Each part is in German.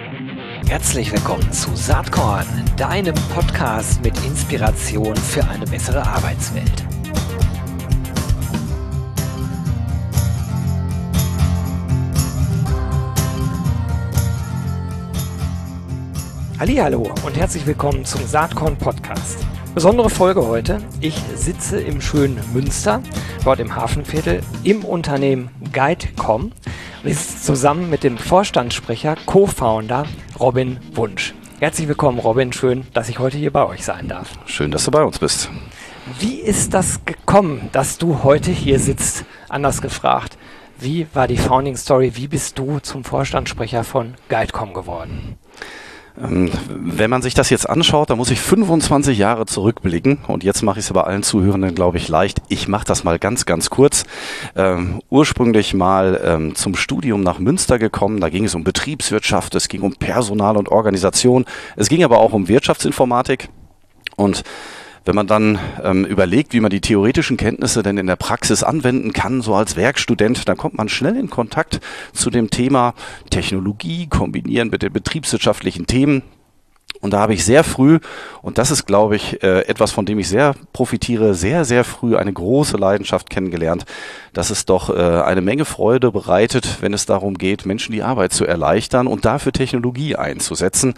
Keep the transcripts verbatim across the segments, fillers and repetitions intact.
Herzlich willkommen zu Saatkorn, deinem Podcast mit Inspiration für eine bessere Arbeitswelt. Hallihallo und herzlich willkommen zum Saatkorn Podcast. Besondere Folge heute. Ich sitze im schönen Münster, dort im Hafenviertel, im Unternehmen Guide Punkt com. Und ich sitze zusammen mit dem Vorstandssprecher, Co-Founder Robin Wunsch. Herzlich willkommen, Robin. Schön, dass ich heute hier bei euch sein darf. Schön, dass du bei uns bist. Wie ist das gekommen, dass du heute hier sitzt? Anders gefragt, wie war die Founding Story? Wie bist du zum Vorstandssprecher von Guide Punkt com geworden? Wenn man sich das jetzt anschaut, dann muss ich fünfundzwanzig Jahre zurückblicken und jetzt mache ich es aber allen Zuhörenden, glaube ich, leicht. Ich mache das mal ganz, ganz kurz. Ähm, ursprünglich mal ähm, zum Studium nach Münster gekommen, da ging es um Betriebswirtschaft, es ging um Personal und Organisation, es ging aber auch um Wirtschaftsinformatik und wenn man dann ähm, überlegt, wie man die theoretischen Kenntnisse denn in der Praxis anwenden kann, so als Werkstudent, dann kommt man schnell in Kontakt zu dem Thema Technologie, kombinieren mit den betriebswirtschaftlichen Themen. Und da habe ich sehr früh, und das ist, glaube ich, äh, etwas, von dem ich sehr profitiere, sehr, sehr früh eine große Leidenschaft kennengelernt, dass es doch äh, eine Menge Freude bereitet, wenn es darum geht, Menschen die Arbeit zu erleichtern und dafür Technologie einzusetzen.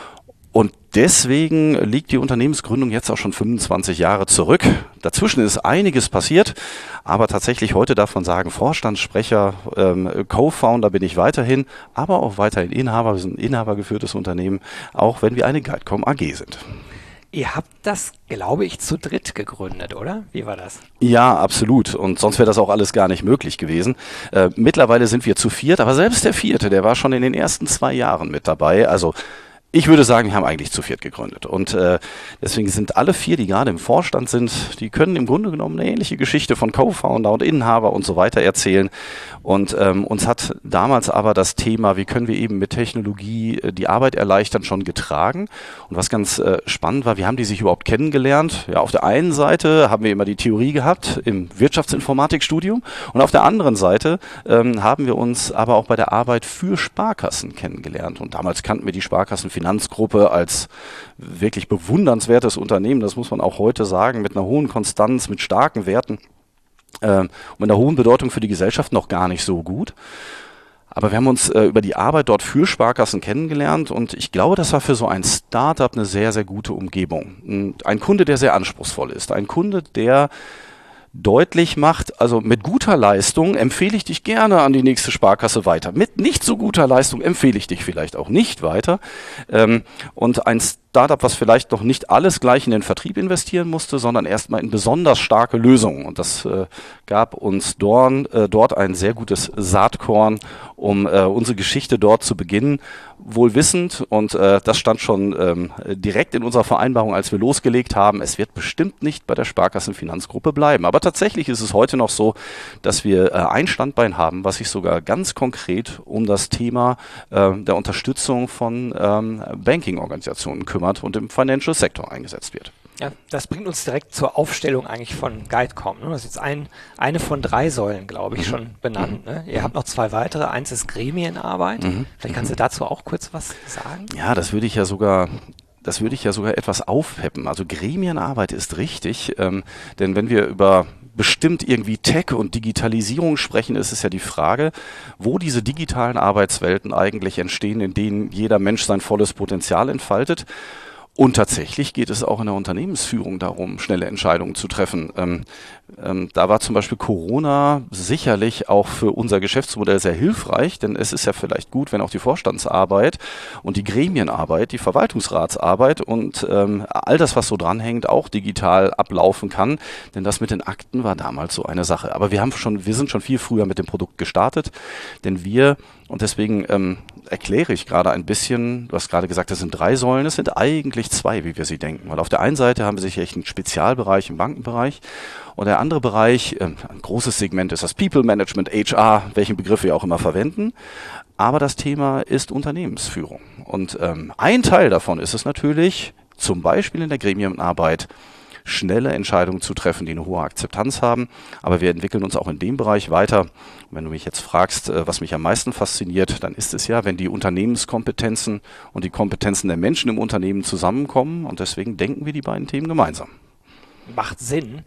Und deswegen liegt die Unternehmensgründung jetzt auch schon fünfundzwanzig Jahre zurück. Dazwischen ist einiges passiert, aber tatsächlich heute darf man sagen, Vorstandssprecher, ähm, Co-Founder bin ich weiterhin, aber auch weiterhin Inhaber. Wir sind ein inhabergeführtes Unternehmen, auch wenn wir eine Guide Punkt com A G sind. Ihr habt das, glaube ich, zu dritt gegründet, oder? Wie war das? Ja, absolut. Und sonst wäre das auch alles gar nicht möglich gewesen. Äh, mittlerweile sind wir zu viert, aber selbst der vierte, der war schon in den ersten zwei Jahren mit dabei. Also ich würde sagen, wir haben eigentlich zu viert gegründet und äh, deswegen sind alle vier, die gerade im Vorstand sind, die können im Grunde genommen eine ähnliche Geschichte von Co-Founder und Inhaber und so weiter erzählen und ähm, uns hat damals aber das Thema, wie können wir eben mit Technologie äh, die Arbeit erleichtern, schon getragen und was ganz äh, spannend war, wie haben die sich überhaupt kennengelernt? Ja, auf der einen Seite haben wir immer die Theorie gehabt im Wirtschaftsinformatikstudium und auf der anderen Seite ähm, haben wir uns aber auch bei der Arbeit für Sparkassen kennengelernt und damals kannten wir die Sparkassen Finanzgruppe als wirklich bewundernswertes Unternehmen, das muss man auch heute sagen, mit einer hohen Konstanz, mit starken Werten äh, und mit einer hohen Bedeutung für die Gesellschaft noch gar nicht so gut. Aber wir haben uns äh, über die Arbeit dort für Sparkassen kennengelernt und ich glaube, das war für so ein Startup eine sehr, sehr gute Umgebung. Ein Kunde, der sehr anspruchsvoll ist, ein Kunde, der deutlich macht, also mit guter Leistung empfehle ich dich gerne an die nächste Sparkasse weiter. Mit nicht so guter Leistung empfehle ich dich vielleicht auch nicht weiter. Ähm, und ein Startup, was vielleicht noch nicht alles gleich in den Vertrieb investieren musste, sondern erstmal in besonders starke Lösungen. Und das äh, gab uns Dorn, äh, dort ein sehr gutes Saatkorn, um äh, unsere Geschichte dort zu beginnen. Wohl wissend, und äh, das stand schon ähm, direkt in unserer Vereinbarung, als wir losgelegt haben, es wird bestimmt nicht bei der Sparkassenfinanzgruppe bleiben. Aber tatsächlich ist es heute noch so, dass wir äh, ein Standbein haben, was sich sogar ganz konkret um das Thema äh, der Unterstützung von ähm, Banking-Organisationen kümmert und im Financial Sector eingesetzt wird. Ja, das bringt uns direkt zur Aufstellung eigentlich von Guide Punkt com. Ne? Das ist jetzt ein, eine von drei Säulen, glaube ich, schon benannt. Ne? Ihr habt noch zwei weitere. Eins ist Gremienarbeit. Mhm. Vielleicht kannst du dazu auch kurz was sagen? Ja, das würde ich ja sogar... Das würde ich ja sogar etwas aufpeppen. Also Gremienarbeit ist richtig, ähm, denn wenn wir über bestimmt irgendwie Tech und Digitalisierung sprechen, ist es ja die Frage, wo diese digitalen Arbeitswelten eigentlich entstehen, in denen jeder Mensch sein volles Potenzial entfaltet. Und tatsächlich geht es auch in der Unternehmensführung darum, schnelle Entscheidungen zu treffen. Ähm, ähm, da war zum Beispiel Corona sicherlich auch für unser Geschäftsmodell sehr hilfreich, denn es ist ja vielleicht gut, wenn auch die Vorstandsarbeit und die Gremienarbeit, die Verwaltungsratsarbeit und ähm, all das, was so dranhängt, auch digital ablaufen kann. Denn das mit den Akten war damals so eine Sache. Aber wir haben schon, wir sind schon viel früher mit dem Produkt gestartet, denn wir Und deswegen ähm, erkläre ich gerade ein bisschen, du hast gerade gesagt, das sind drei Säulen, es sind eigentlich zwei, wie wir sie denken. Weil auf der einen Seite haben wir sicherlich einen Spezialbereich im Bankenbereich und der andere Bereich, äh, ein großes Segment ist das People Management, H R, welchen Begriff wir auch immer verwenden. Aber das Thema ist Unternehmensführung. Und ähm, ein Teil davon ist es natürlich, zum Beispiel in der Gremienarbeit, schnelle Entscheidungen zu treffen, die eine hohe Akzeptanz haben. Aber wir entwickeln uns auch in dem Bereich weiter. Wenn du mich jetzt fragst, was mich am meisten fasziniert, dann ist es ja, wenn die Unternehmenskompetenzen und die Kompetenzen der Menschen im Unternehmen zusammenkommen. Und deswegen denken wir die beiden Themen gemeinsam. Macht Sinn.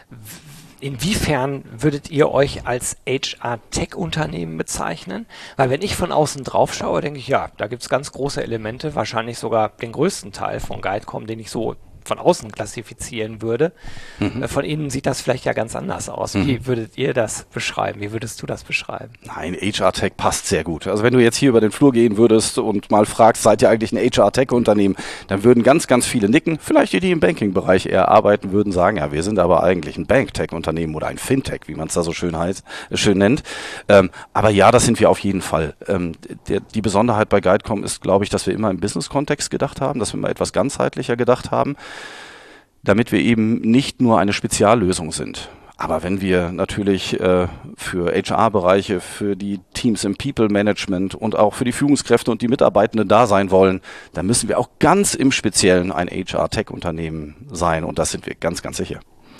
Inwiefern würdet ihr euch als H R-Tech-Unternehmen bezeichnen? Weil wenn ich von außen drauf schaue, denke ich, ja, da gibt es ganz große Elemente, wahrscheinlich sogar den größten Teil von GuideCom, den ich so von außen klassifizieren würde. Mhm. Von innen sieht das vielleicht ja ganz anders aus. Mhm. Wie würdet ihr das beschreiben? Wie würdest du das beschreiben? Nein, H R-Tech passt sehr gut. Also wenn du jetzt hier über den Flur gehen würdest und mal fragst, seid ihr eigentlich ein H R-Tech-Unternehmen, dann würden ganz, ganz viele nicken. Vielleicht die, die im Banking-Bereich eher arbeiten, würden sagen, ja, wir sind aber eigentlich ein Bank-Tech-Unternehmen oder ein Fintech, wie man es da so schön heißt, schön nennt. Ähm, aber ja, das sind wir auf jeden Fall. Ähm, der, die Besonderheit bei GuideCom ist, glaube ich, dass wir immer im Business-Kontext gedacht haben, dass wir immer etwas ganzheitlicher gedacht haben, damit wir eben nicht nur eine Speziallösung sind. Aber wenn wir natürlich äh, für H R-Bereiche, für die Teams im People-Management und auch für die Führungskräfte und die Mitarbeitenden da sein wollen, dann müssen wir auch ganz im Speziellen ein H R-Tech-Unternehmen sein. Und das sind wir ganz, ganz sicher.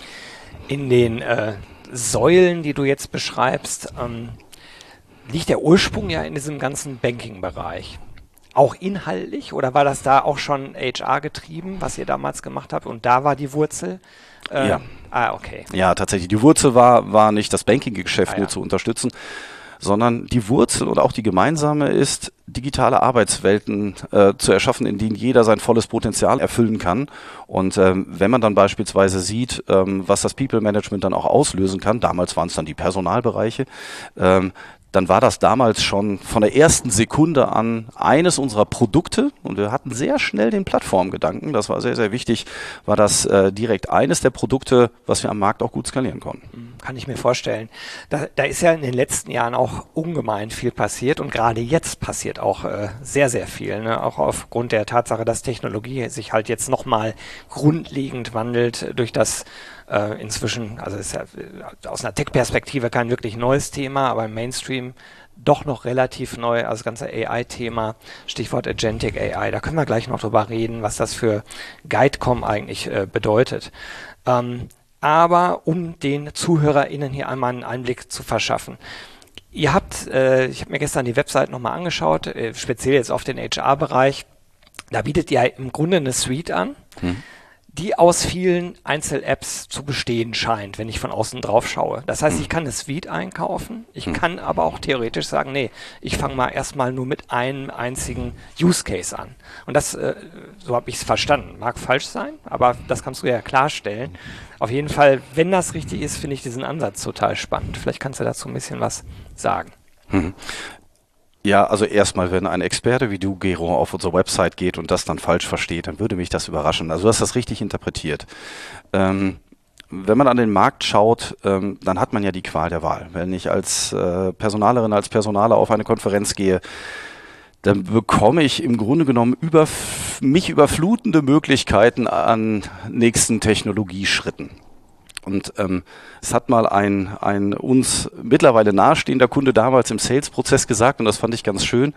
In den äh, Säulen, die du jetzt beschreibst, ähm, liegt der Ursprung ja in diesem ganzen Banking-Bereich. Auch inhaltlich oder war das da auch schon H R getrieben, was ihr damals gemacht habt und da war die Wurzel? Äh, ja. Ah, okay. Ja, tatsächlich. Die Wurzel war, war nicht das Banking-Geschäft ah, nur ja. zu unterstützen, sondern die Wurzel und auch die gemeinsame ist, digitale Arbeitswelten äh, zu erschaffen, in denen jeder sein volles Potenzial erfüllen kann. Und ähm, wenn man dann beispielsweise sieht, ähm, was das People-Management dann auch auslösen kann, damals waren es dann die Personalbereiche, ähm, dann war das damals schon von der ersten Sekunde an eines unserer Produkte und wir hatten sehr schnell den Plattformgedanken, das war sehr, sehr wichtig, war das äh, direkt eines der Produkte, was wir am Markt auch gut skalieren konnten. Kann ich mir vorstellen. Da, da ist ja in den letzten Jahren auch ungemein viel passiert und gerade jetzt passiert auch äh, sehr, sehr viel, ne? Auch aufgrund der Tatsache, dass Technologie sich halt jetzt nochmal grundlegend wandelt durch das Äh, inzwischen, also ist ja äh, aus einer Tech-Perspektive kein wirklich neues Thema, aber im Mainstream doch noch relativ neu, also das ganze A I-Thema, Stichwort Agentic A I, da können wir gleich noch drüber reden, was das für GuideCom eigentlich äh, bedeutet. Ähm, aber um den ZuhörerInnen hier einmal einen Einblick zu verschaffen, ihr habt, äh, ich habe mir gestern die Website nochmal angeschaut, äh, speziell jetzt auf den H R-Bereich, da bietet ihr im Grunde eine Suite an, hm. die aus vielen Einzel-Apps zu bestehen scheint, wenn ich von außen drauf schaue. Das heißt, ich kann eine Suite einkaufen, ich kann aber auch theoretisch sagen, nee, ich fange mal erstmal nur mit einem einzigen Use Case an. Und das, äh, so habe ich es verstanden, mag falsch sein, aber das kannst du ja klarstellen. Auf jeden Fall, wenn das richtig ist, finde ich diesen Ansatz total spannend. Vielleicht kannst du dazu ein bisschen was sagen. Mhm. Ja, also erstmal, wenn ein Experte wie du, Gero, auf unsere Website geht und das dann falsch versteht, dann würde mich das überraschen. Also du hast das richtig interpretiert. Ähm, wenn man an den Markt schaut, ähm, dann hat man ja die Qual der Wahl. Wenn ich als äh, Personalerin, als Personaler auf eine Konferenz gehe, dann bekomme ich im Grunde genommen über mich überflutende Möglichkeiten an nächsten Technologieschritten. Und ähm, es hat mal ein, ein uns mittlerweile nahestehender Kunde damals im Sales-Prozess gesagt, und das fand ich ganz schön,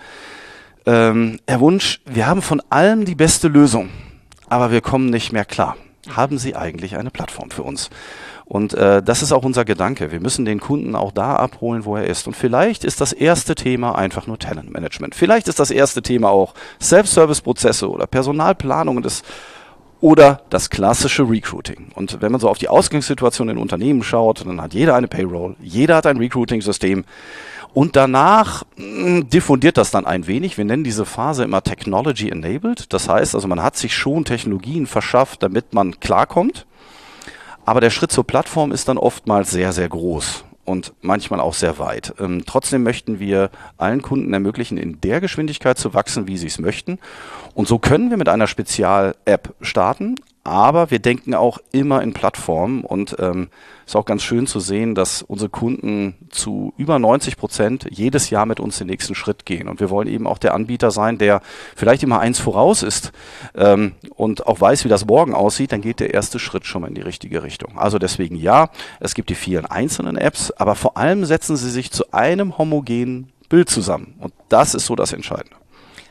ähm, Herr Wunsch, wir haben von allem die beste Lösung, aber wir kommen nicht mehr klar. Haben Sie eigentlich eine Plattform für uns? Und äh, das ist auch unser Gedanke. Wir müssen den Kunden auch da abholen, wo er ist. Und vielleicht ist das erste Thema einfach nur Talentmanagement. Vielleicht ist das erste Thema auch Self-Service-Prozesse oder Personalplanung des oder das klassische Recruiting. Und wenn man so auf die Ausgangssituation in Unternehmen schaut, dann hat jeder eine Payroll, jeder hat ein Recruiting-System und danach mh, diffundiert das dann ein wenig. Wir nennen diese Phase immer Technology-enabled. Das heißt also, man hat sich schon Technologien verschafft, damit man klarkommt. Aber der Schritt zur Plattform ist dann oftmals sehr, sehr groß und manchmal auch sehr weit. Ähm, trotzdem möchten wir allen Kunden ermöglichen, in der Geschwindigkeit zu wachsen, wie sie es möchten. Und so können wir mit einer Spezial-App starten, aber wir denken auch immer in Plattformen und ähm, ist auch ganz schön zu sehen, dass unsere Kunden zu über neunzig Prozent jedes Jahr mit uns den nächsten Schritt gehen. Und wir wollen eben auch der Anbieter sein, der vielleicht immer eins voraus ist ähm, und auch weiß, wie das morgen aussieht, dann geht der erste Schritt schon mal in die richtige Richtung. Also deswegen ja, es gibt die vielen einzelnen Apps, aber vor allem setzen sie sich zu einem homogenen Bild zusammen. Und das ist so das Entscheidende.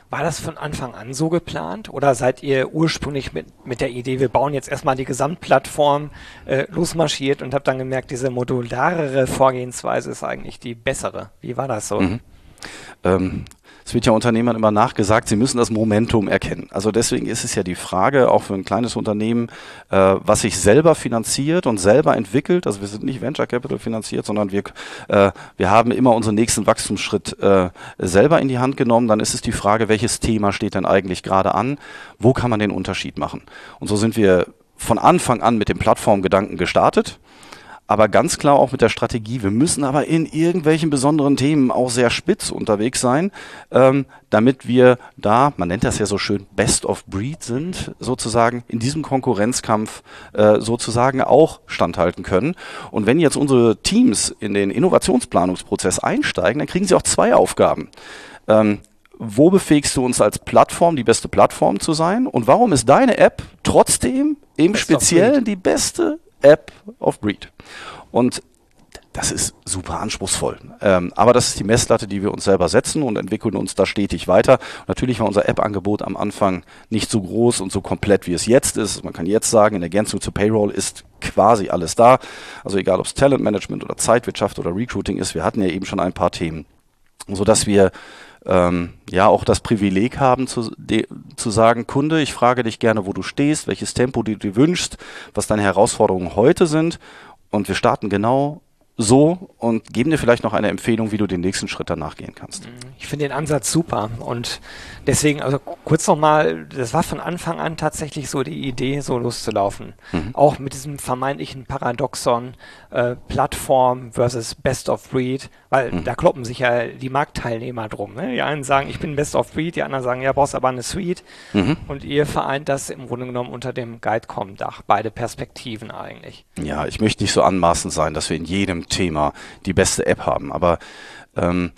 War das von Anfang an so geplant oder seid ihr ursprünglich mit, mit der Idee, wir bauen jetzt erstmal die Gesamtplattform äh, losmarschiert und habt dann gemerkt, diese modularere Vorgehensweise ist eigentlich die bessere? Wie war das so? Mhm. Ähm, es wird ja Unternehmern immer nachgesagt, sie müssen das Momentum erkennen. Also deswegen ist es ja die Frage, auch für ein kleines Unternehmen, äh, was sich selber finanziert und selber entwickelt. Also wir sind nicht Venture Capital finanziert, sondern wir, äh, wir haben immer unseren nächsten Wachstumsschritt äh, selber in die Hand genommen. Dann ist es die Frage, welches Thema steht denn eigentlich gerade an? Wo kann man den Unterschied machen? Und so sind wir von Anfang an mit dem Plattformgedanken gestartet. Aber ganz klar auch mit der Strategie, wir müssen aber in irgendwelchen besonderen Themen auch sehr spitz unterwegs sein, ähm, damit wir da, man nennt das ja so schön, Best of Breed sind, sozusagen in diesem Konkurrenzkampf äh, sozusagen auch standhalten können. Und wenn jetzt unsere Teams in den Innovationsplanungsprozess einsteigen, dann kriegen sie auch zwei Aufgaben. Ähm, Wo befähigst du uns als Plattform, die beste Plattform zu sein? Und warum ist deine App trotzdem im Best Speziellen die beste App of Breed? Und das ist super anspruchsvoll. Ähm, aber das ist die Messlatte, die wir uns selber setzen und entwickeln uns da stetig weiter. Natürlich war unser App-Angebot am Anfang nicht so groß und so komplett, wie es jetzt ist. Man kann jetzt sagen, in Ergänzung zu Payroll ist quasi alles da. Also egal, ob es Talentmanagement oder Zeitwirtschaft oder Recruiting ist, wir hatten ja eben schon ein paar Themen, sodass wir ähm, ja auch das Privileg haben zu, de, zu sagen, Kunde, ich frage dich gerne, wo du stehst, welches Tempo du dir wünschst, was deine Herausforderungen heute sind. Und wir starten genau so und geben dir vielleicht noch eine Empfehlung, wie du den nächsten Schritt danach gehen kannst. Ich finde den Ansatz super und deswegen, also kurz nochmal, das war von Anfang an tatsächlich so die Idee, so loszulaufen. Mhm. Auch mit diesem vermeintlichen Paradoxon, äh, Plattform versus Best of Breed, weil mhm. da kloppen sich ja die Marktteilnehmer drum. Ne? Die einen sagen, ich bin Best of Breed, die anderen sagen, ja, brauchst aber eine Suite. Mhm. Und ihr vereint das im Grunde genommen unter dem GuideCom-Dach, beide Perspektiven eigentlich. Ja, ich möchte nicht so anmaßend sein, dass wir in jedem Thema die beste App haben, aber ähm,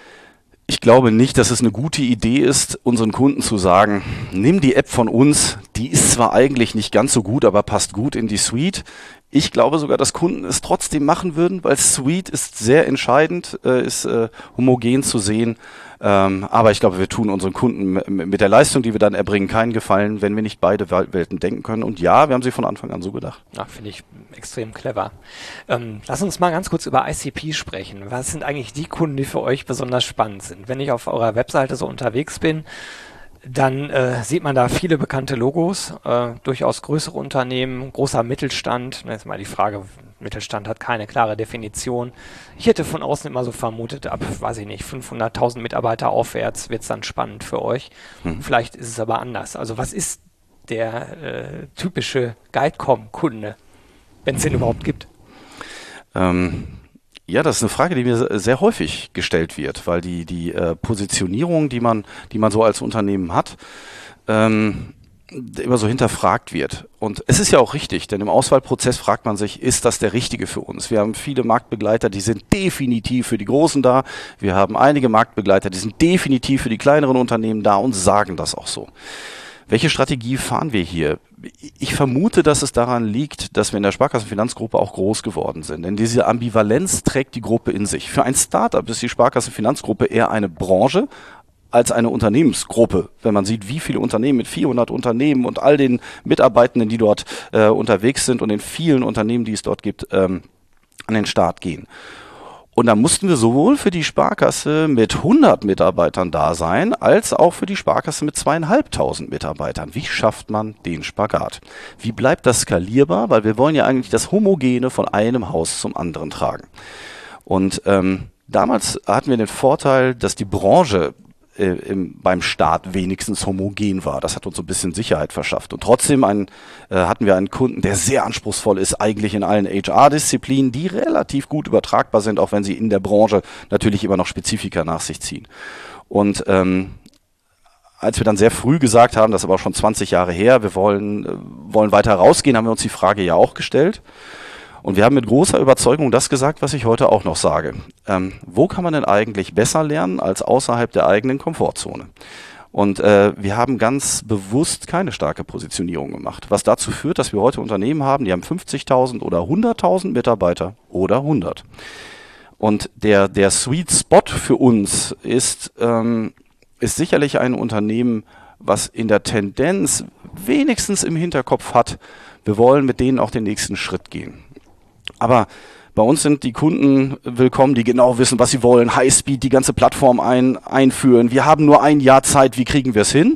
ich glaube nicht, dass es eine gute Idee ist, unseren Kunden zu sagen, nimm die App von uns, die ist zwar eigentlich nicht ganz so gut, aber passt gut in die Suite. Ich glaube sogar, dass Kunden es trotzdem machen würden, weil Suite ist sehr entscheidend, äh, ist äh, homogen zu sehen. Ähm, aber ich glaube, wir tun unseren Kunden m- mit der Leistung, die wir dann erbringen, keinen Gefallen, wenn wir nicht beide Welten denken können. Und ja, wir haben sie von Anfang an so gedacht. Ja, finde ich extrem clever. Ähm, lass uns mal ganz kurz über I C P sprechen. Was sind eigentlich die Kunden, die für euch besonders spannend sind? Wenn ich auf eurer Webseite so unterwegs bin, dann äh, sieht man da viele bekannte Logos, äh, durchaus größere Unternehmen, großer Mittelstand. Jetzt mal die Frage, Mittelstand hat keine klare Definition. Ich hätte von außen immer so vermutet, ab, weiß ich nicht, fünfhunderttausend Mitarbeiter aufwärts wird es dann spannend für euch. Hm. Vielleicht ist es aber anders. Also was ist der äh, typische GuideCom-Kunde, wenn es den überhaupt gibt? Ähm Ja, das ist eine Frage, die mir sehr häufig gestellt wird, weil die die äh, Positionierung, die man die man so als Unternehmen hat, ähm, immer so hinterfragt wird. Und es ist ja auch richtig, denn im Auswahlprozess fragt man sich, ist das der Richtige für uns? Wir haben viele Marktbegleiter, die sind definitiv für die Großen da. Wir haben einige Marktbegleiter, die sind definitiv für die kleineren Unternehmen da und sagen das auch so. Welche Strategie fahren wir hier? Ich vermute, dass es daran liegt, dass wir in der Sparkassenfinanzgruppe auch groß geworden sind. Denn diese Ambivalenz trägt die Gruppe in sich. Für ein Startup ist die Sparkassenfinanzgruppe eher eine Branche als eine Unternehmensgruppe. Wenn man sieht, wie viele Unternehmen mit vierhundert Unternehmen und all den Mitarbeitenden, die dort äh, unterwegs sind und den vielen Unternehmen, die es dort gibt, ähm, an den Start gehen. Und da mussten wir sowohl für die Sparkasse mit hundert Mitarbeitern da sein, als auch für die Sparkasse mit zweieinhalbtausend Mitarbeitern. Wie schafft man den Spagat? Wie bleibt das skalierbar? Weil wir wollen ja eigentlich das Homogene von einem Haus zum anderen tragen. Und ähm, damals hatten wir den Vorteil, dass die Branche äh, im, beim Start wenigstens homogen war. Das hat uns so ein bisschen Sicherheit verschafft. Und trotzdem ein, äh, hatten wir einen Kunden, der sehr anspruchsvoll ist, eigentlich in allen H R-Disziplinen, die relativ gut übertragbar sind, auch wenn sie in der Branche natürlich immer noch Spezifika nach sich ziehen. Und ähm, als wir dann sehr früh gesagt haben, das ist aber auch schon zwanzig Jahre her, wir wollen, äh, wollen weiter rausgehen, haben wir uns die Frage ja auch gestellt. Und wir haben mit großer Überzeugung das gesagt, was ich heute auch noch sage. Ähm, wo kann man denn eigentlich besser lernen als außerhalb der eigenen Komfortzone? Und äh, wir haben ganz bewusst keine starke Positionierung gemacht, was dazu führt, dass wir heute Unternehmen haben, die haben fünfzigtausend oder hunderttausend Mitarbeiter oder hundert. Und der, der Sweet Spot für uns ist ähm, ist sicherlich ein Unternehmen, was in der Tendenz wenigstens im Hinterkopf hat, wir wollen mit denen auch den nächsten Schritt gehen. Aber bei uns sind die Kunden willkommen, die genau wissen, was sie wollen, Highspeed, die ganze Plattform ein, einführen. Wir haben nur ein Jahr Zeit, wie kriegen wir es hin?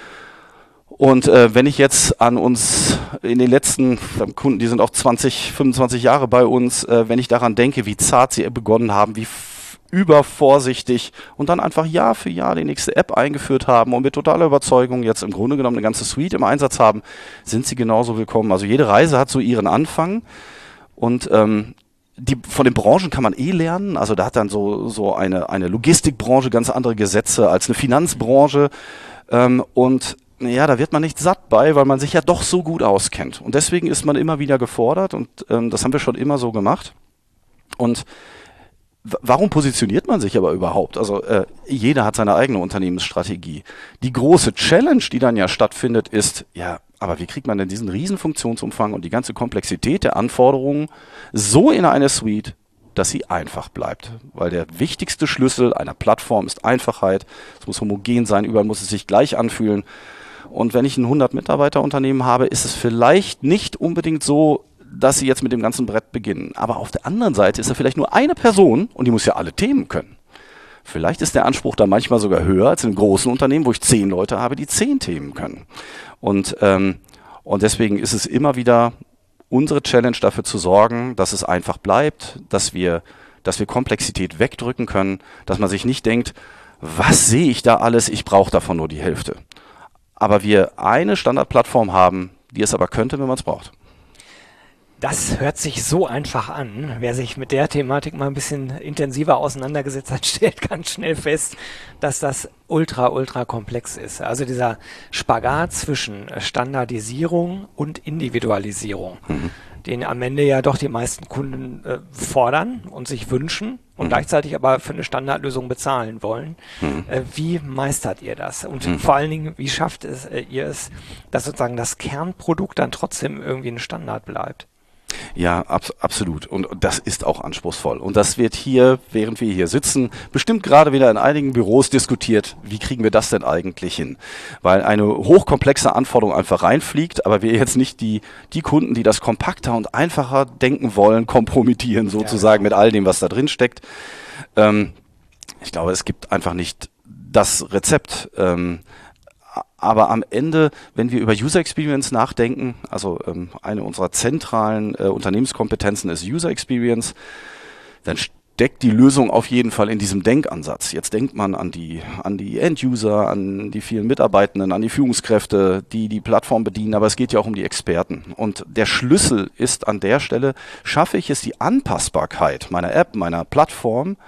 Und äh, wenn ich jetzt an uns in den letzten Kunden, die sind auch zwanzig, fünfundzwanzig Jahre bei uns, äh, wenn ich daran denke, wie zart sie begonnen haben, wie f- übervorsichtig und dann einfach Jahr für Jahr die nächste App eingeführt haben und mit totaler Überzeugung jetzt im Grunde genommen eine ganze Suite im Einsatz haben, sind sie genauso willkommen. Also jede Reise hat so ihren Anfang und ähm, die, von den Branchen kann man eh lernen. Also da hat dann so, so eine, eine Logistikbranche ganz andere Gesetze als eine Finanzbranche ähm, und ja, da wird man nicht satt bei, weil man sich ja doch so gut auskennt. Und deswegen ist man immer wieder gefordert und ähm, das haben wir schon immer so gemacht. Und w- warum positioniert man sich aber überhaupt? Also äh, jeder hat seine eigene Unternehmensstrategie. Die große Challenge, die dann ja stattfindet, ist, ja, aber wie kriegt man denn diesen riesen Funktionsumfang und die ganze Komplexität der Anforderungen so in eine Suite, dass sie einfach bleibt. Weil der wichtigste Schlüssel einer Plattform ist Einfachheit. Es muss homogen sein, überall muss es sich gleich anfühlen. Und wenn ich ein hundert-Mitarbeiter-Unternehmen habe, ist es vielleicht nicht unbedingt so, dass sie jetzt mit dem ganzen Brett beginnen. Aber auf der anderen Seite ist da vielleicht nur eine Person und die muss ja alle Themen können. Vielleicht ist der Anspruch da manchmal sogar höher als in einem großen Unternehmen, wo ich zehn Leute habe, die zehn Themen können. Und, ähm, und deswegen ist es immer wieder unsere Challenge, dafür zu sorgen, dass es einfach bleibt, dass wir, dass wir Komplexität wegdrücken können, dass man sich nicht denkt, was sehe ich da alles, ich brauche davon nur die Hälfte. Aber wir eine Standardplattform haben, die es aber könnte, wenn man es braucht. Das hört sich so einfach an. Wer sich mit der Thematik mal ein bisschen intensiver auseinandergesetzt hat, stellt ganz schnell fest, dass das ultra, ultra komplex ist. Also dieser Spagat zwischen Standardisierung und Individualisierung, mhm. den am Ende ja doch die meisten Kunden äh, fordern und sich wünschen und mhm. gleichzeitig aber für eine Standardlösung bezahlen wollen. Mhm. Äh, wie meistert ihr das? Und mhm. vor allen Dingen, wie schafft es, äh, ihr es, dass sozusagen das Kernprodukt dann trotzdem irgendwie ein Standard bleibt? Ja, abs- absolut. Und das ist auch anspruchsvoll. Und das wird hier, während wir hier sitzen, bestimmt gerade wieder in einigen Büros diskutiert, wie kriegen wir das denn eigentlich hin? Weil eine hochkomplexe Anforderung einfach reinfliegt, aber wir jetzt nicht die, die Kunden, die das kompakter und einfacher denken wollen, kompromittieren sozusagen ja, genau. mit all dem, was da drin steckt. Ähm, ich glaube, es gibt einfach nicht das Rezept. Ähm, Aber am Ende, wenn wir über User Experience nachdenken, also ähm, eine unserer zentralen äh, Unternehmenskompetenzen ist User Experience, dann steckt die Lösung auf jeden Fall in diesem Denkansatz. Jetzt denkt man an die, an die End-User, an die vielen Mitarbeitenden, an die Führungskräfte, die die Plattform bedienen, aber es geht ja auch um die Experten. Und der Schlüssel ist an der Stelle, schaffe ich es, die Anpassbarkeit meiner App, meiner Plattform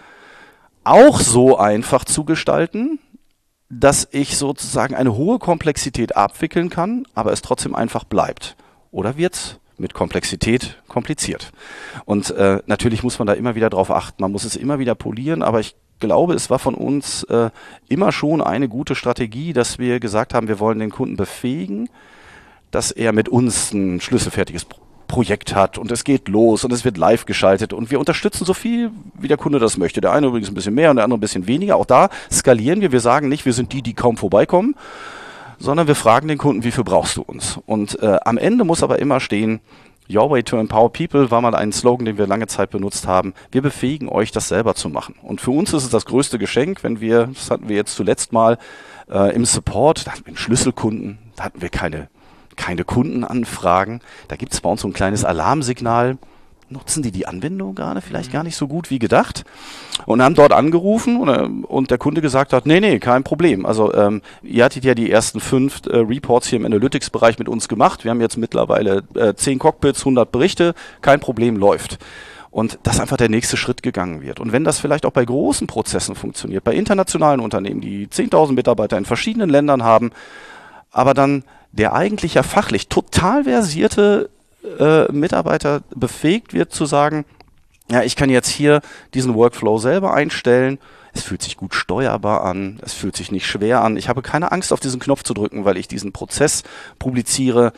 auch so einfach zu gestalten, dass ich sozusagen eine hohe Komplexität abwickeln kann, aber es trotzdem einfach bleibt. Oder wird's mit Komplexität kompliziert? Und äh, natürlich muss man da immer wieder drauf achten, man muss es immer wieder polieren, aber ich glaube, es war von uns äh, immer schon eine gute Strategie, dass wir gesagt haben, wir wollen den Kunden befähigen, dass er mit uns ein schlüsselfertiges Projekt hat und es geht los und es wird live geschaltet und wir unterstützen so viel, wie der Kunde das möchte. Der eine übrigens ein bisschen mehr und der andere ein bisschen weniger. Auch da skalieren wir. Wir sagen nicht, wir sind die, die kaum vorbeikommen, sondern wir fragen den Kunden, wie viel brauchst du uns? Und äh, am Ende muss aber immer stehen, Your way to empower people war mal ein Slogan, den wir lange Zeit benutzt haben. Wir befähigen euch, das selber zu machen. Und für uns ist es das größte Geschenk, wenn wir, das hatten wir jetzt zuletzt mal äh, im Support, da hatten wir einen Schlüsselkunden, da hatten wir keine keine Kundenanfragen. Da gibt es bei uns so ein kleines Alarmsignal. Nutzen die die Anwendung gerade vielleicht gar nicht so gut wie gedacht? Und haben dort angerufen und, und der Kunde gesagt hat, nee, nee, kein Problem. Also ähm, ihr hattet ja die ersten fünf äh, Reports hier im Analytics-Bereich mit uns gemacht. Wir haben jetzt mittlerweile äh, zehn Cockpits, hundert Berichte. Kein Problem, läuft. Und dass einfach der nächste Schritt gegangen wird. Und wenn das vielleicht auch bei großen Prozessen funktioniert, bei internationalen Unternehmen, die zehntausend Mitarbeiter in verschiedenen Ländern haben, aber dann der eigentlich ja fachlich total versierte äh, Mitarbeiter befähigt wird zu sagen, ja, ich kann jetzt hier diesen Workflow selber einstellen, es fühlt sich gut steuerbar an, es fühlt sich nicht schwer an, ich habe keine Angst auf diesen Knopf zu drücken, weil ich diesen Prozess publiziere,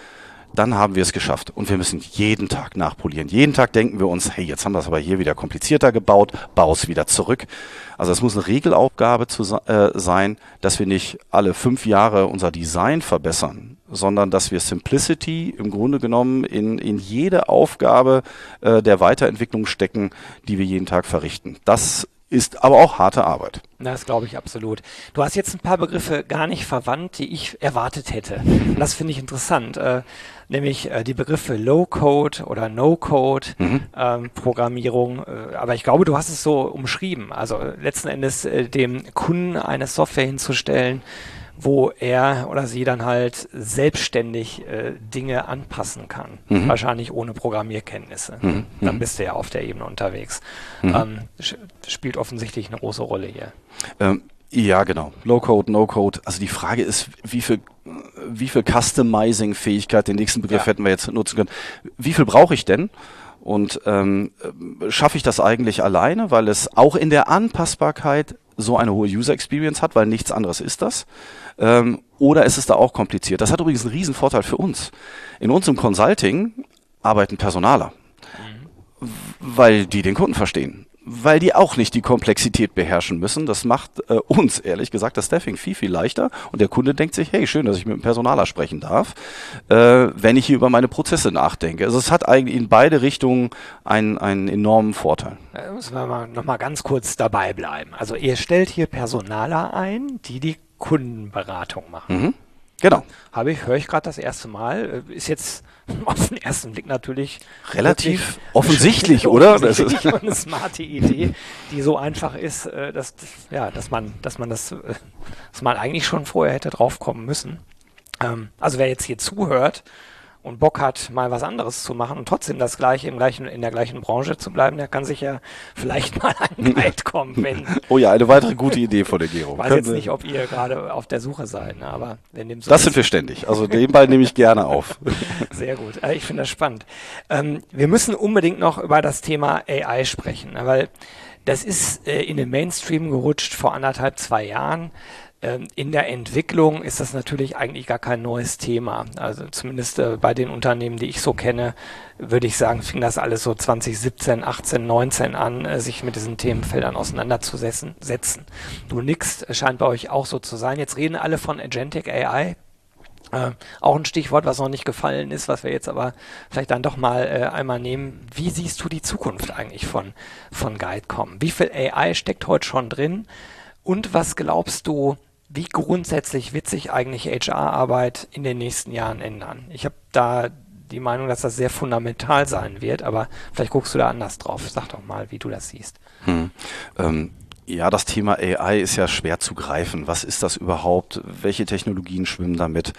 dann haben wir es geschafft. Und wir müssen jeden Tag nachpolieren. Jeden Tag denken wir uns, hey, jetzt haben wir es aber hier wieder komplizierter gebaut, bau es wieder zurück. Also es muss eine Regelaufgabe zu äh, sein, dass wir nicht alle fünf Jahre unser Design verbessern, sondern dass wir Simplicity im Grunde genommen in, in jede Aufgabe äh, der Weiterentwicklung stecken, die wir jeden Tag verrichten. Das ist aber auch harte Arbeit. Das glaube ich absolut. Du hast jetzt ein paar Begriffe gar nicht verwandt, die ich erwartet hätte. Und das finde ich interessant. Äh, nämlich äh, die Begriffe Low-Code oder No-Code, mhm. ähm, Programmierung. Äh, aber ich glaube, du hast es so umschrieben. Also äh, letzten Endes äh, dem Kunden eine Software hinzustellen, wo er oder sie dann halt selbstständig äh, Dinge anpassen kann. Mhm. Wahrscheinlich ohne Programmierkenntnisse. Mhm. Dann bist du ja auf der Ebene unterwegs. Mhm. Ähm, spielt offensichtlich eine große Rolle hier. Ähm, ja, genau. Low-Code, No-Code. Also die Frage ist, wie viel, wie viel Customizing-Fähigkeit, den nächsten Begriff ja. hätten wir jetzt nutzen können. Wie viel brauche ich denn? Und ähm, schaffe ich das eigentlich alleine, weil es auch in der Anpassbarkeit so eine hohe User Experience hat, weil nichts anderes ist das? Ähm, oder ist es da auch kompliziert? Das hat übrigens einen riesen Vorteil für uns. In unserem Consulting arbeiten Personaler, mhm. weil die den Kunden verstehen. Weil die auch nicht die Komplexität beherrschen müssen. Das macht äh, uns, ehrlich gesagt, das Staffing viel, viel leichter. Und der Kunde denkt sich, hey, schön, dass ich mit dem Personaler sprechen darf, äh, wenn ich hier über meine Prozesse nachdenke. Also es hat eigentlich in beide Richtungen einen, einen enormen Vorteil. Da müssen wir mal, noch mal ganz kurz dabei bleiben. Also ihr stellt hier Personaler ein, die die Kundenberatung machen. Mhm. Genau. Habe ich, höre ich gerade das erste Mal. Ist jetzt auf den ersten Blick natürlich relativ offensichtlich, oder? Offensichtlich und eine smarte Idee, die so einfach ist, dass, ja, dass man, dass man das, dass man eigentlich schon vorher hätte drauf kommen müssen. Also wer jetzt hier zuhört und Bock hat, mal was anderes zu machen und trotzdem das gleiche im gleichen, in der gleichen Branche zu bleiben, der kann sich ja vielleicht mal an Guide kommen, wenn. Oh ja, eine weitere gute Idee von der Gero. Ich weiß jetzt nicht, ob ihr gerade auf der Suche seid, ne? Aber wenn dem so das ist, sind wir ständig. Also den Ball nehme ich gerne auf. Sehr gut. Ich finde das spannend. Ähm, wir müssen unbedingt noch über das Thema A I sprechen, ne? Weil das ist äh, in den Mainstream gerutscht vor anderthalb, zwei Jahren. In der Entwicklung ist das natürlich eigentlich gar kein neues Thema. Also zumindest äh, bei den Unternehmen, die ich so kenne, würde ich sagen, fing das alles so zwanzig siebzehn, achtzehn, neunzehn an, äh, sich mit diesen Themenfeldern auseinanderzusetzen. Setzen. Du nickst, scheint bei euch auch so zu sein. Jetzt reden alle von Agentic A I. Äh, auch ein Stichwort, was noch nicht gefallen ist, was wir jetzt aber vielleicht dann doch mal äh, einmal nehmen. Wie siehst du die Zukunft eigentlich von, von GuideCom? Wie viel A I steckt heute schon drin? Und was glaubst du, wie grundsätzlich wird sich eigentlich H R-Arbeit in den nächsten Jahren ändern? Ich habe da die Meinung, dass das sehr fundamental sein wird, aber vielleicht guckst du da anders drauf. Sag doch mal, wie du das siehst. Hm. Ähm, ja, das Thema A I ist ja schwer zu greifen. Was ist das überhaupt? Welche Technologien schwimmen damit?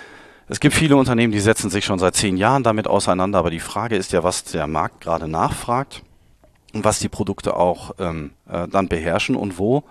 Es gibt viele Unternehmen, die setzen sich schon seit zehn Jahren damit auseinander, aber die Frage ist ja, was der Markt gerade nachfragt und was die Produkte auch ähm, äh, dann beherrschen und wo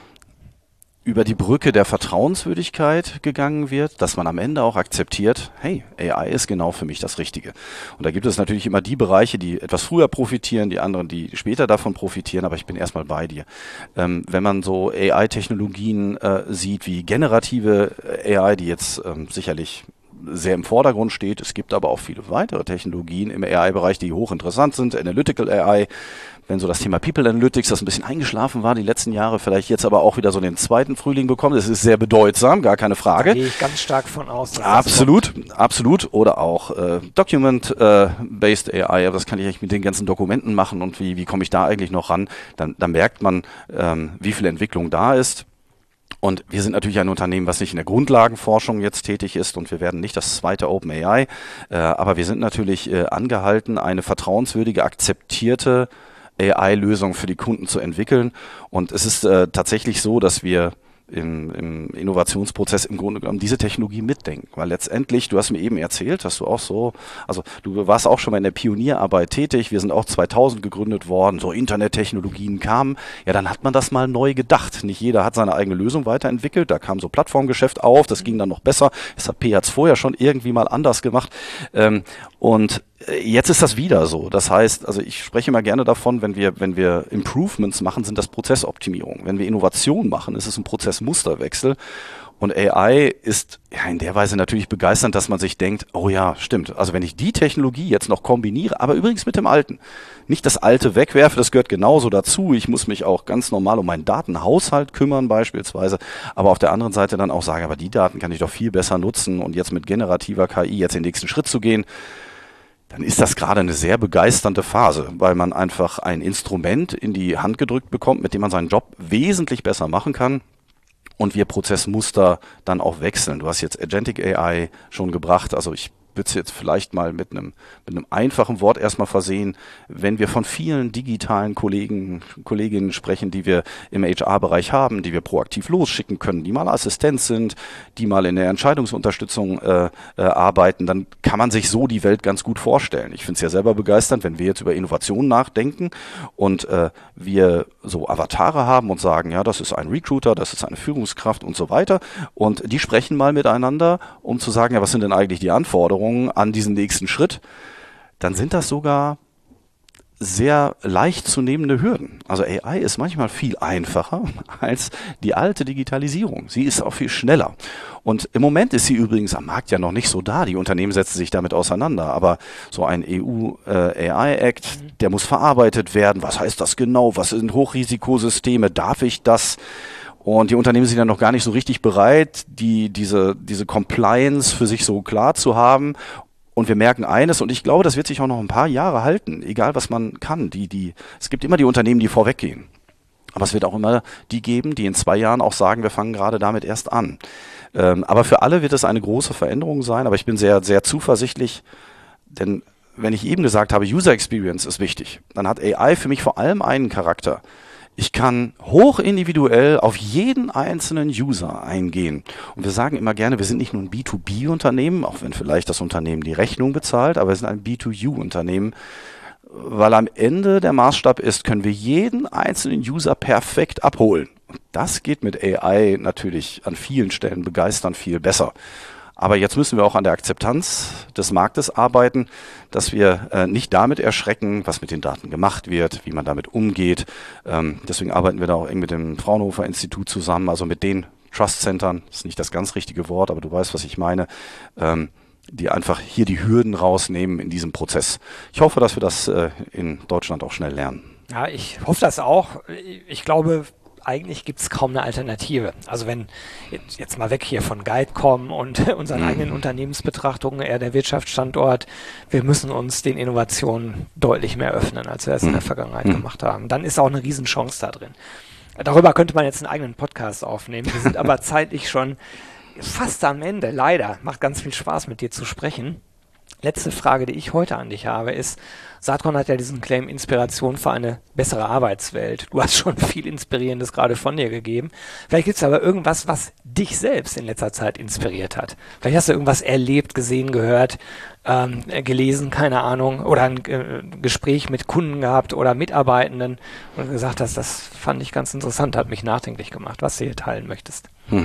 über die Brücke der Vertrauenswürdigkeit gegangen wird, dass man am Ende auch akzeptiert, hey, A I ist genau für mich das Richtige. Und da gibt es natürlich immer die Bereiche, die etwas früher profitieren, die anderen, die später davon profitieren, aber ich bin erstmal bei dir. Ähm, wenn man so A I-Technologien äh, sieht wie generative A I, die jetzt ähm, sicherlich sehr im Vordergrund steht, es gibt aber auch viele weitere Technologien im A I-Bereich, die hochinteressant sind, Analytical A I, wenn so das Thema People Analytics, das ein bisschen eingeschlafen war die letzten Jahre, vielleicht jetzt aber auch wieder so den zweiten Frühling bekommen. Das ist sehr bedeutsam, gar keine Frage. Da gehe ich ganz stark von aus. Absolut, absolut. Oder auch äh, Document-Based äh, A I, aber das kann ich eigentlich mit den ganzen Dokumenten machen und wie, wie komme ich da eigentlich noch ran? Dann, dann merkt man, ähm, wie viel Entwicklung da ist. Und wir sind natürlich ein Unternehmen, was nicht in der Grundlagenforschung jetzt tätig ist und wir werden nicht das zweite OpenAI, äh, aber wir sind natürlich äh, angehalten, eine vertrauenswürdige, akzeptierte A I-Lösung für die Kunden zu entwickeln. Und es ist äh, tatsächlich so, dass wir im, im Innovationsprozess im Grunde genommen diese Technologie mitdenken. Weil letztendlich, du hast mir eben erzählt, dass du auch so, also du warst auch schon mal in der Pionierarbeit tätig, wir sind auch zweitausend gegründet worden, so Internettechnologien kamen, ja dann hat man das mal neu gedacht. Nicht jeder hat seine eigene Lösung weiterentwickelt, da kam so Plattformgeschäft auf, das ging dann noch besser. S A P hat es vorher schon irgendwie mal anders gemacht. Ähm, und jetzt ist das wieder so. Das heißt, also ich spreche immer gerne davon, wenn wir, wenn wir Improvements machen, sind das Prozessoptimierung. Wenn wir Innovation machen, ist es ein Prozessmusterwechsel. Und A I ist ja in der Weise natürlich begeisternd, dass man sich denkt, oh ja, stimmt. Also wenn ich die Technologie jetzt noch kombiniere, aber übrigens mit dem Alten, nicht das Alte wegwerfe, das gehört genauso dazu. Ich muss mich auch ganz normal um meinen Datenhaushalt kümmern beispielsweise, aber auf der anderen Seite dann auch sagen, aber die Daten kann ich doch viel besser nutzen und jetzt mit generativer K I jetzt den nächsten Schritt zu gehen, dann ist das gerade eine sehr begeisternde Phase, weil man einfach ein Instrument in die Hand gedrückt bekommt, mit dem man seinen Job wesentlich besser machen kann. Und wir Prozessmuster dann auch wechseln. Du hast jetzt Agentic A I schon gebracht, also ich würde es jetzt vielleicht mal mit einem mit einem einfachen Wort erstmal versehen, wenn wir von vielen digitalen Kollegen, Kolleginnen sprechen, die wir im H R-Bereich haben, die wir proaktiv losschicken können, die mal Assistent sind, die mal in der Entscheidungsunterstützung äh, äh, arbeiten, dann kann man sich so die Welt ganz gut vorstellen. Ich finde es ja selber begeisternd, wenn wir jetzt über Innovation nachdenken und äh, wir so Avatare haben und sagen, ja, das ist ein Recruiter, das ist eine Führungskraft und so weiter und die sprechen mal miteinander, um zu sagen, ja, was sind denn eigentlich die Anforderungen an diesen nächsten Schritt, dann sind das sogar sehr leicht zu nehmende Hürden. Also A I ist manchmal viel einfacher als die alte Digitalisierung. Sie ist auch viel schneller. Und im Moment ist sie übrigens am Markt ja noch nicht so da. Die Unternehmen setzen sich damit auseinander. Aber so ein E U äh, A I-Act, der muss verarbeitet werden. Was heißt das genau? Was sind Hochrisikosysteme? Darf ich das? Und die Unternehmen sind ja noch gar nicht so richtig bereit, die, diese, diese Compliance für sich so klar zu haben. Und wir merken eines, und ich glaube, das wird sich auch noch ein paar Jahre halten, egal was man kann. Die, die, es gibt immer die Unternehmen, die vorweggehen. Aber es wird auch immer die geben, die in zwei Jahren auch sagen, wir fangen gerade damit erst an. Ähm, aber für alle wird es eine große Veränderung sein. Aber ich bin sehr, sehr zuversichtlich, denn wenn ich eben gesagt habe, User Experience ist wichtig, dann hat A I für mich vor allem einen Charakter. Ich kann hoch individuell auf jeden einzelnen User eingehen. Und wir sagen immer gerne, wir sind nicht nur ein B zwei B-Unternehmen, auch wenn vielleicht das Unternehmen die Rechnung bezahlt, aber wir sind ein B zwei U-Unternehmen, weil am Ende der Maßstab ist, können wir jeden einzelnen User perfekt abholen. Und das geht mit A I natürlich an vielen Stellen begeistern viel besser. Aber jetzt müssen wir auch an der Akzeptanz des Marktes arbeiten, dass wir äh, nicht damit erschrecken, was mit den Daten gemacht wird, wie man damit umgeht. Ähm, deswegen arbeiten wir da auch eng mit dem Fraunhofer Institut zusammen, also mit den Trust-Centern, das ist nicht das ganz richtige Wort, aber du weißt, was ich meine, ähm, die einfach hier die Hürden rausnehmen in diesem Prozess. Ich hoffe, dass wir das äh, in Deutschland auch schnell lernen. Ja, ich hoffe das auch. Ich glaube, eigentlich gibt es kaum eine Alternative. Also wenn jetzt, jetzt mal weg hier von GuideCom und unseren mhm. eigenen Unternehmensbetrachtungen, eher der Wirtschaftsstandort, wir müssen uns den Innovationen deutlich mehr öffnen, als wir es mhm. in der Vergangenheit mhm. gemacht haben. Dann ist auch eine Riesenchance da drin. Darüber könnte man jetzt einen eigenen Podcast aufnehmen. Wir sind aber zeitlich schon fast am Ende. Leider. Macht ganz viel Spaß, mit dir zu sprechen. Letzte Frage, die ich heute an dich habe, ist, Saatkorn hat ja diesen Claim Inspiration für eine bessere Arbeitswelt. Du hast schon viel Inspirierendes gerade von dir gegeben. Vielleicht gibt es aber irgendwas, was dich selbst in letzter Zeit inspiriert hat. Vielleicht hast du irgendwas erlebt, gesehen, gehört, ähm, gelesen, keine Ahnung, oder ein äh, Gespräch mit Kunden gehabt oder Mitarbeitenden und gesagt hast, das fand ich ganz interessant, hat mich nachdenklich gemacht, was du hier teilen möchtest. Hm.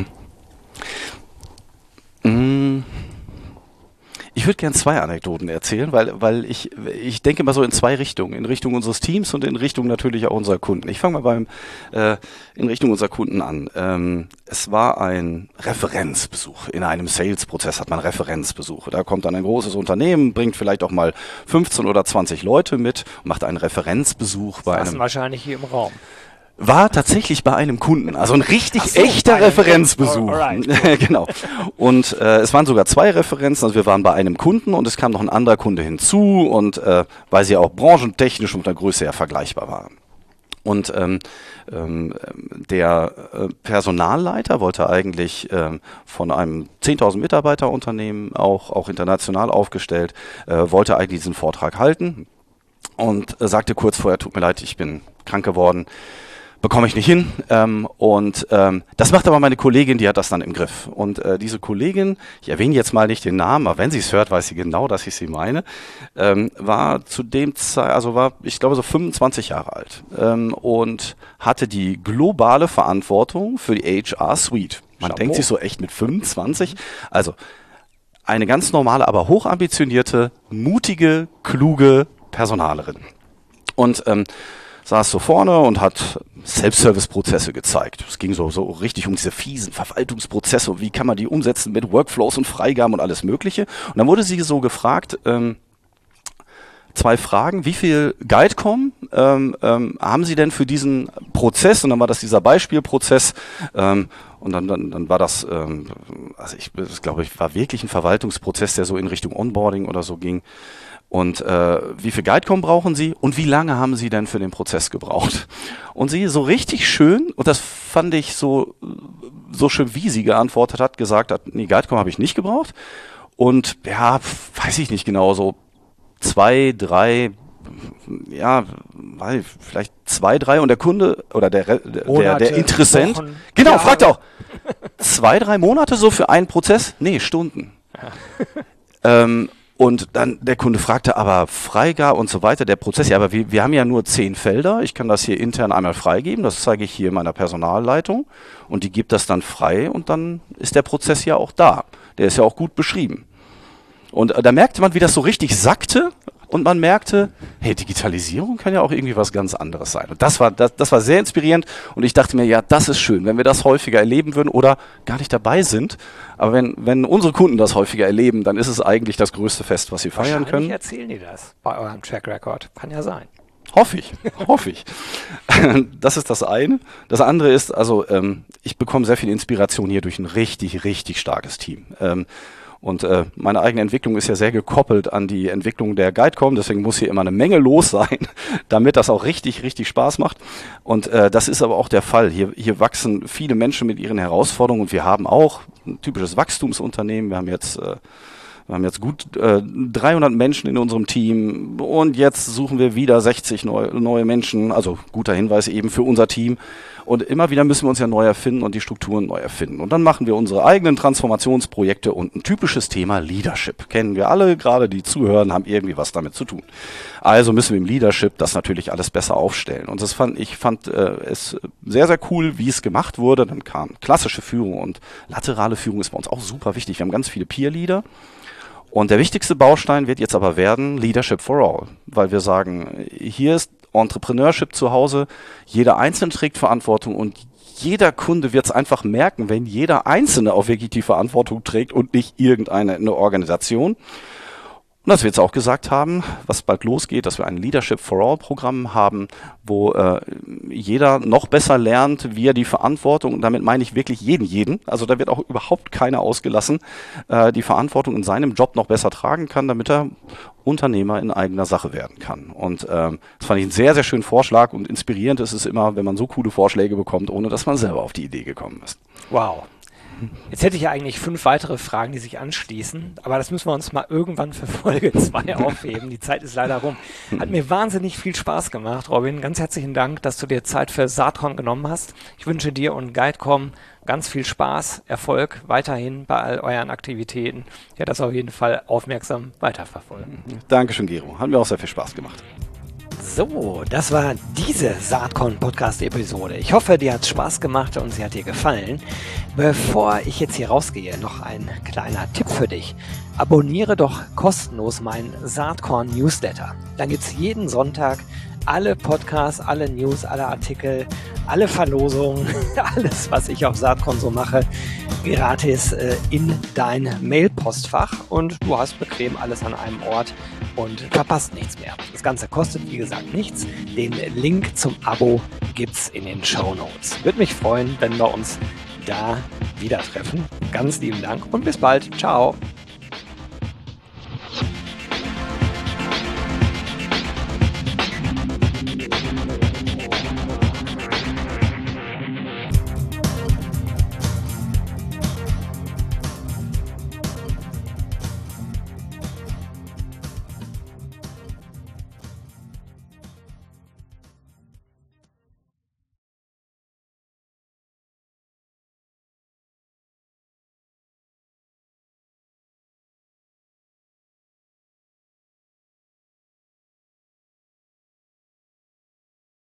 Mm. Ich würde gerne zwei Anekdoten erzählen, weil, weil ich, ich denke mal so in zwei Richtungen. In Richtung unseres Teams und in Richtung natürlich auch unserer Kunden. Ich fange mal beim, äh, in Richtung unserer Kunden an. Ähm, es war ein Referenzbesuch. In einem Sales-Prozess hat man Referenzbesuche. Da kommt dann ein großes Unternehmen, bringt vielleicht auch mal fünfzehn oder zwanzig Leute mit und macht einen Referenzbesuch bei einem... wahrscheinlich hier im Raum. War tatsächlich bei einem Kunden, also ein richtig so, echter Referenzbesuch. Alright. Genau. Und äh, es waren sogar zwei Referenzen, also wir waren bei einem Kunden und es kam noch ein anderer Kunde hinzu und äh, weil sie auch branchentechnisch und der Größe ja vergleichbar waren. Und ähm, ähm, der äh, Personalleiter wollte eigentlich ähm, von einem zehntausend Mitarbeiter Unternehmen, auch, auch international aufgestellt, äh, wollte eigentlich diesen Vortrag halten und äh, sagte kurz vorher, tut mir leid, ich bin krank geworden. Bekomme ich nicht hin. Ähm, und ähm, das macht aber meine Kollegin, die hat das dann im Griff. Und äh, diese Kollegin, ich erwähne jetzt mal nicht den Namen, aber wenn sie es hört, weiß sie genau, dass ich sie meine, ähm, war zu dem Zeit, also war, ich glaube, so fünfundzwanzig Jahre alt ähm, und hatte die globale Verantwortung für die H R-Suite. Man Chapeau. Denkt sich so echt mit fünfundzwanzig. Also eine ganz normale, aber hochambitionierte, mutige, kluge Personalerin. Und ähm, saß so vorne und hat Self-Service-Prozesse gezeigt. Es ging so, so richtig um diese fiesen Verwaltungsprozesse und wie kann man die umsetzen mit Workflows und Freigaben und alles Mögliche. Und dann wurde sie so gefragt, ähm, zwei Fragen, wie viel GuideCom ähm, ähm, haben Sie denn für diesen Prozess? Und dann war das dieser Beispielprozess ähm, und dann, dann, dann war das, ähm, also ich das glaube ich, war wirklich ein Verwaltungsprozess, der so in Richtung Onboarding oder so ging. Und äh, wie viel GuideCom brauchen Sie und wie lange haben Sie denn für den Prozess gebraucht? Und sie so richtig schön, und das fand ich so, so schön, wie sie geantwortet hat, gesagt hat, nee, GuideCom habe ich nicht gebraucht. Und ja, weiß ich nicht genau, so zwei, drei, ja, weiß ich, vielleicht zwei, drei und der Kunde oder der, der, Monate, der Interessent, Wochen, genau, Jahre. fragt auch, zwei, drei Monate so für einen Prozess? Nee, Stunden. Ja. ähm, Und dann der Kunde fragte, aber Freigabe und so weiter, der Prozess, ja, aber wir, wir haben ja nur zehn Felder, ich kann das hier intern einmal freigeben, das zeige ich hier meiner Personalleitung und die gibt das dann frei und dann ist der Prozess ja auch da. Der ist ja auch gut beschrieben. Und äh, da merkte man, wie das so richtig sackte und man merkte, hey, Digitalisierung kann ja auch irgendwie was ganz anderes sein. Und das war, das, das war sehr inspirierend und ich dachte mir, ja, das ist schön, wenn wir das häufiger erleben würden oder gar nicht dabei sind. Aber wenn, wenn unsere Kunden das häufiger erleben, dann ist es eigentlich das größte Fest, was sie feiern können. Erzählen die das bei eurem Track Record. Kann ja sein. Hoffe ich, hoffe ich. Das ist das eine. Das andere ist, also ähm, ich bekomme sehr viel Inspiration hier durch ein richtig, richtig starkes Team. Ähm, Und äh, meine eigene Entwicklung ist ja sehr gekoppelt an die Entwicklung der GuideCom, deswegen muss hier immer eine Menge los sein, damit das auch richtig, richtig Spaß macht. Und äh, das ist aber auch der Fall. Hier, hier wachsen viele Menschen mit ihren Herausforderungen und wir haben auch ein typisches Wachstumsunternehmen. Wir haben jetzt, äh, wir haben jetzt gut äh, dreihundert Menschen in unserem Team und jetzt suchen wir wieder sechzig neu, neue Menschen, also guter Hinweis eben für unser Team. Und immer wieder müssen wir uns ja neu erfinden und die Strukturen neu erfinden. Und dann machen wir unsere eigenen Transformationsprojekte und ein typisches Thema Leadership. Kennen wir alle, gerade die zuhören, haben irgendwie was damit zu tun. Also müssen wir im Leadership das natürlich alles besser aufstellen. Und das fand ich fand äh, es sehr, sehr cool, wie es gemacht wurde. Dann kam klassische Führung und laterale Führung ist bei uns auch super wichtig. Wir haben ganz viele Peer-Leader. Und der wichtigste Baustein wird jetzt aber werden Leadership for All. Weil wir sagen, hier ist Entrepreneurship zu Hause, jeder Einzelne trägt Verantwortung und jeder Kunde wird es einfach merken, wenn jeder Einzelne auch wirklich die Verantwortung trägt und nicht irgendeine eine Organisation. Und dass wir jetzt auch gesagt haben, was bald losgeht, dass wir ein Leadership for All Programm haben, wo äh, jeder noch besser lernt, wie er die Verantwortung, und damit meine ich wirklich jeden, jeden, also da wird auch überhaupt keiner ausgelassen, äh, die Verantwortung in seinem Job noch besser tragen kann, damit er Unternehmer in eigener Sache werden kann. Und ähm, das fand ich einen sehr, sehr schönen Vorschlag und inspirierend ist es immer, wenn man so coole Vorschläge bekommt, ohne dass man selber auf die Idee gekommen ist. Wow. Jetzt hätte ich ja eigentlich fünf weitere Fragen, die sich anschließen, aber das müssen wir uns mal irgendwann für Folge zwei aufheben. Die Zeit ist leider rum. Hat mir wahnsinnig viel Spaß gemacht, Robin. Ganz herzlichen Dank, dass du dir Zeit für Saatkorn genommen hast. Ich wünsche dir und GuideCom ganz viel Spaß, Erfolg weiterhin bei all euren Aktivitäten. Ich werde das auf jeden Fall aufmerksam weiterverfolgen. Dankeschön, Gero. Hat mir auch sehr viel Spaß gemacht. So, das war diese Saatkorn-Podcast-Episode. Ich hoffe, dir hat es Spaß gemacht und sie hat dir gefallen. Bevor ich jetzt hier rausgehe, noch ein kleiner Tipp für dich. Abonniere doch kostenlos meinen Saatkorn-Newsletter. Dann gibt es jeden Sonntag alle Podcasts, alle News, alle Artikel, alle Verlosungen, alles, was ich auf Saatkorn so mache, gratis äh, in dein Mailpostfach und du hast bequem alles an einem Ort und verpasst nichts mehr. Das Ganze kostet, wie gesagt, nichts. Den Link zum Abo gibt's in den Shownotes. Würde mich freuen, wenn wir uns da wieder treffen. Ganz lieben Dank und bis bald. Ciao.